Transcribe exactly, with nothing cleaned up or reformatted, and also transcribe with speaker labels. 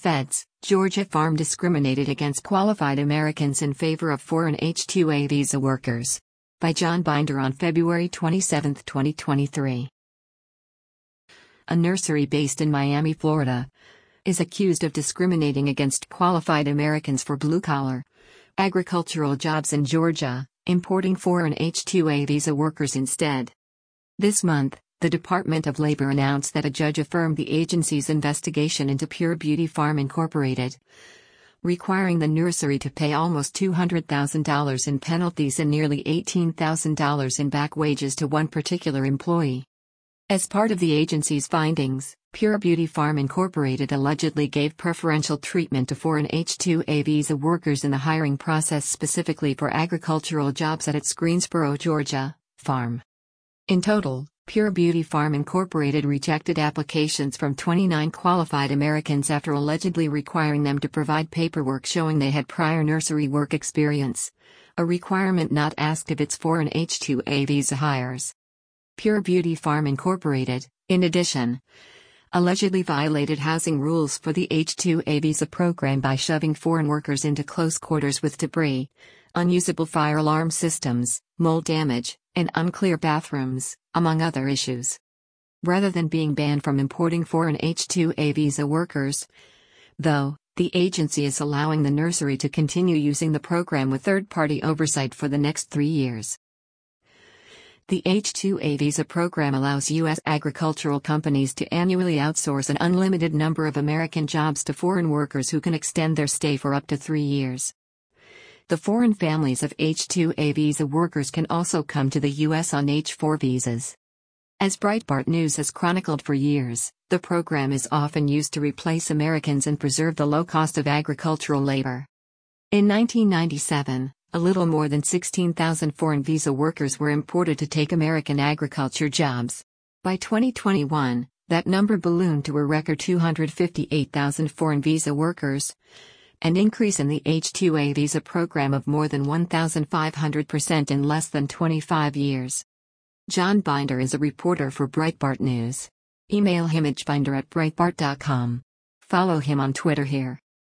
Speaker 1: Feds, Georgia farm discriminated against qualified Americans in favor of foreign H two A visa workers. By John Binder on February twenty-seventh, twenty twenty-three. A nursery based in Miami, Florida, is accused of discriminating against qualified Americans for blue-collar, agricultural jobs in Georgia, importing foreign H two A visa workers instead. This month, the Department of Labor announced that a judge affirmed the agency's investigation into Pure Beauty Farm Incorporated, requiring the nursery to pay almost two hundred thousand dollars in penalties and nearly eighteen thousand dollars in back wages to one particular employee. As part of the agency's findings, Pure Beauty Farm Incorporated allegedly gave preferential treatment to foreign H two A visa workers in the hiring process specifically for agricultural jobs at its Greensboro, Georgia, farm. In total, Pure Beauty Farm Incorporated rejected applications from twenty-nine qualified Americans after allegedly requiring them to provide paperwork showing they had prior nursery work experience, a requirement not asked of its foreign H two A visa hires. Pure Beauty Farm Incorporated, in addition, allegedly violated housing rules for the H two A visa program by shoving foreign workers into close quarters with debris, unusable fire alarm systems, mold damage, and unclear bathrooms, among other issues. Rather than being banned from importing foreign H two A visa workers, though, the agency is allowing the nursery to continue using the program with third-party oversight for the next three years. The H two A visa program allows U S agricultural companies to annually outsource an unlimited number of American jobs to foreign workers who can extend their stay for up to three years. The foreign families of H two A visa workers can also come to the U S on H four visas. As Breitbart News has chronicled for years, the program is often used to replace Americans and preserve the low cost of agricultural labor. In nineteen ninety-seven, a little more than sixteen thousand foreign visa workers were imported to take American agriculture jobs. By twenty twenty-one, that number ballooned to a record two hundred fifty-eight thousand foreign visa workers, an increase in the H two A visa program of more than one thousand five hundred percent in less than twenty-five years. John Binder is a reporter for Breitbart News. Email him at binder at breitbart dot com. Follow him on Twitter here.